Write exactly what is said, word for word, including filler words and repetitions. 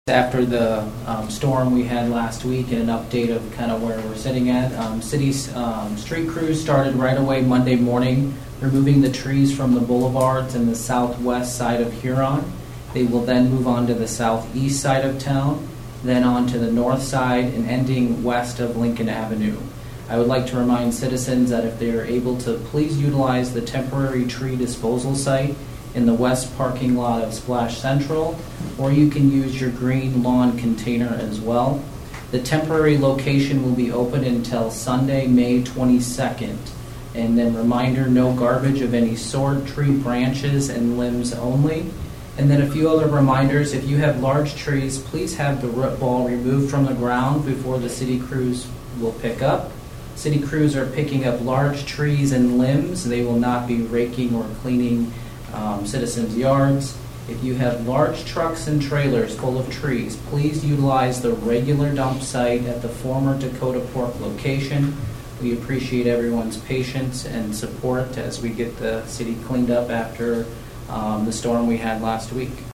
After the um, storm we had last week and an update of kind of where we're sitting at. Um, city um, street crews started right away Monday morning, removing the trees from the boulevards and the southwest side of Huron. They will then move on to the southeast side of town, then on to the north side and ending west of Lincoln Avenue. I would like to remind citizens that if they are able to, please utilize the temporary tree disposal site in the west parking lot of Splash Central, or you can use your green lawn container as well. The temporary location will be open until Sunday, May twenty-second. And then reminder, no garbage of any sort, tree branches and limbs only. And then a few other reminders, if you have large trees, please have the root ball removed from the ground before the city crews will pick up. City crews are picking up large trees and limbs. They will not be raking or cleaning Um, citizens' yards. If you have large trucks and trailers full of trees, please utilize the regular dump site at the former Dakota Pork location. We appreciate everyone's patience and support as we get the city cleaned up after um, the storm we had last week.